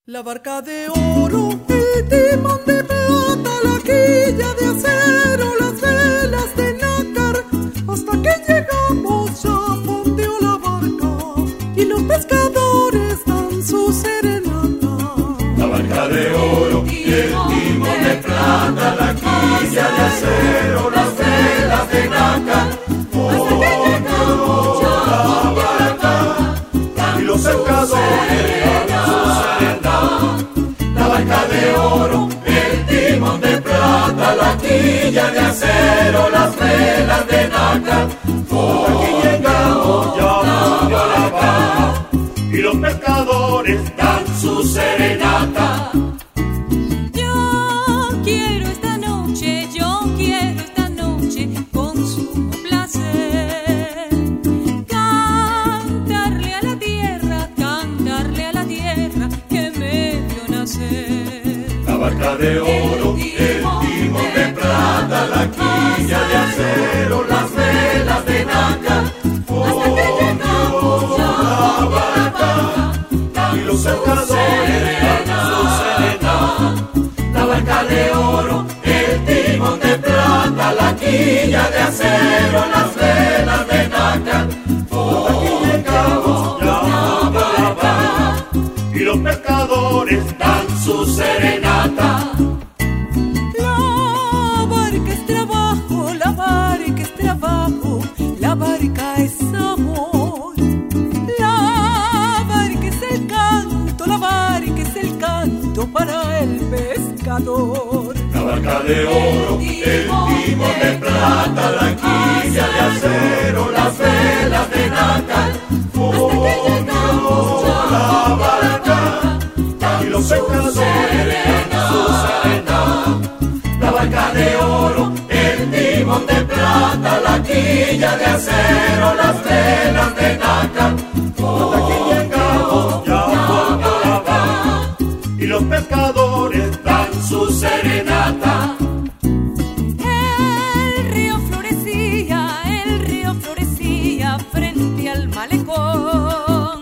La barca de oro, el timón de plata, la quilla de acero, las velas de nácar. Hasta que llegamos ya fondeó la barca y los pescadores dan su serenata. La barca de oro y el timón de plata, la quilla de acero, las velas de nácar. Hasta que llegamos ya la barca y los pescadores dan su serenata. La barca de oro, el timón de plata, la quilla de acero, las velas de nácar. Aquí llegamos ya fondeó la barca y los pescadores dan su serenata. Yo quiero esta noche con sumo placer cantarle a la tierra que me vio nacer. La barca de oro, el timón de plata, la quilla de acero, las velas de nácar. hasta que llegamos ya La barca y los pescadores dan su serenata. La barca de oro, el timón de plata, la quilla de acero, las velas de nácar. Aquí llegamos ya fondeó la barca y los pescadores dan su serenata. La barca es trabajo, la barca es trabajo, la barca es amor. La barca es el canto, la barca es el canto para el pescador. La barca de oro, el timón de plata, la quilla de acero, las velas de nácar. La barca y los pescadores dan su serenata. La barca de oro, el timón de plata, la quilla de acero, las velas de nácar. Hasta aquí llegamos ya fondeó la barca y los pescadores dan su serenata. El río florecía frente al malecón.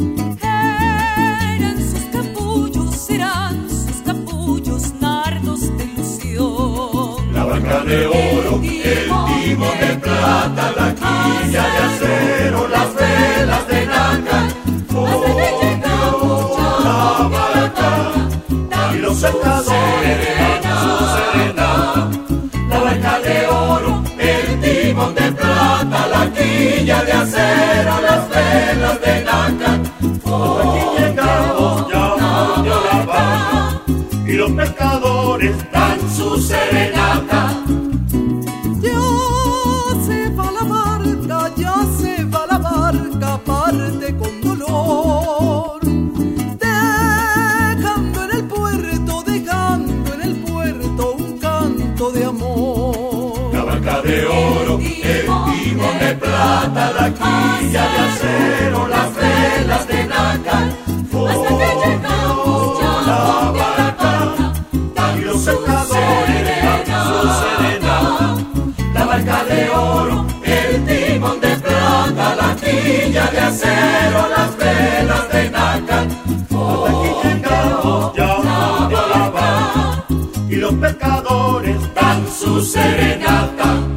Eran sus capullos nardos de ilusión. La barca de oro, el timón de plata, la quilla de acero, las velas de nácar. Hasta que llegamos La barca y los pescadores dan su serenata. La barca de oro, el timón de plata, la quilla de acero, las velas de nácar. Aquí llegamos ya fondeó la barca y los pescadores dan su serenata. Ya se va la barca, ya se va la barca, parte con dolor. Dejando en el puerto un canto de amor. La barca de oro, el timón de plata, la quilla de acero, las velas de nácar. Hasta que llegamos ya La barca y los pescadores dan su serenata. La barca de oro, el timón de plata, la quilla de acero, las velas de nácar. Hasta aquí llegamos ya fondeó la barca y los pescadores dan su serenata.